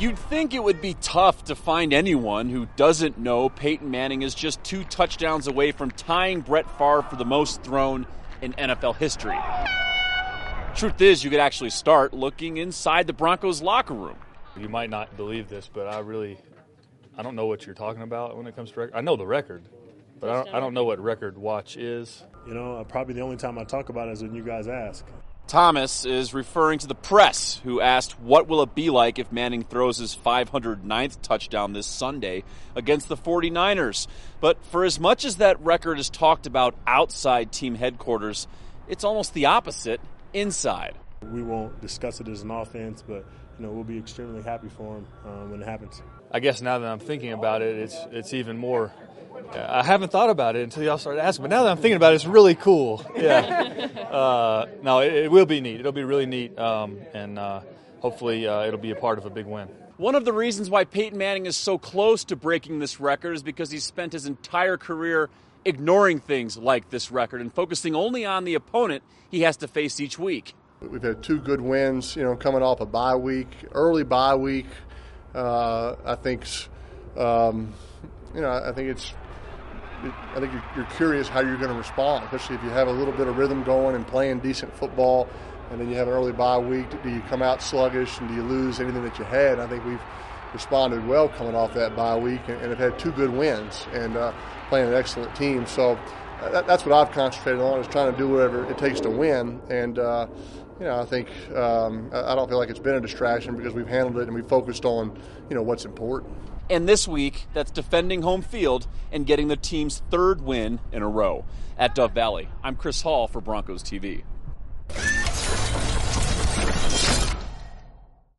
You'd think it would be tough to find anyone who doesn't know Peyton Manning is just 2 touchdowns away from tying Brett Favre for the most thrown in NFL history. Truth is, you could actually start looking inside the Broncos locker room. You might not believe this, but I don't know what you're talking about when it comes to record. I know the record, but I don't know what record watch is. You know, probably the only time I talk about it is when you guys ask. Thomas is referring to the press, who asked what will it be like if Manning throws his 509th touchdown this Sunday against the 49ers. But for as much as that record is talked about outside team headquarters, it's almost the opposite inside. We won't discuss it as an offense, but we'll be extremely happy for him when it happens. I guess now that I'm thinking about it, it's even more. I haven't thought about it until y'all started asking, but now that I'm thinking about it, it's really cool. Yeah. No, it will be neat. It'll be really neat, and hopefully it'll be a part of a big win. One of the reasons why Peyton Manning is so close to breaking this record is because he's spent his entire career ignoring things like this record and focusing only on the opponent he has to face each week. We've had 2 good wins, coming off a bye week, early bye week. I think you're curious how you're going to respond, especially if you have a little bit of rhythm going and playing decent football, and then you have an early bye week. Do you come out sluggish, and do you lose anything that you had? I think we've responded well coming off that bye week and have had 2 good wins and playing an excellent team. So that's what I've concentrated on, is trying to do whatever it takes to win. And I think I don't feel like it's been a distraction because we've handled it and we've focused on what's important. And this week, that's defending home field and getting the team's 3rd win in a row. At Dove Valley, I'm Chris Hall for Broncos TV.